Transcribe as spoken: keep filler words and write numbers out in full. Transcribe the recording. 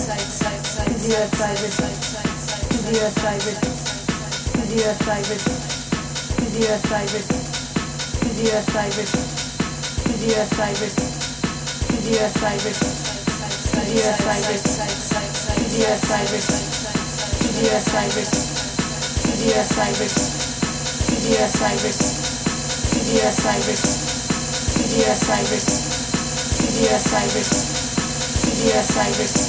Dear private, dear private, dear private, dear private, dear private, dear private, dear private, dear private, dear private, dear private, dear private, dear private, dear private, dear private, dear private, dear private.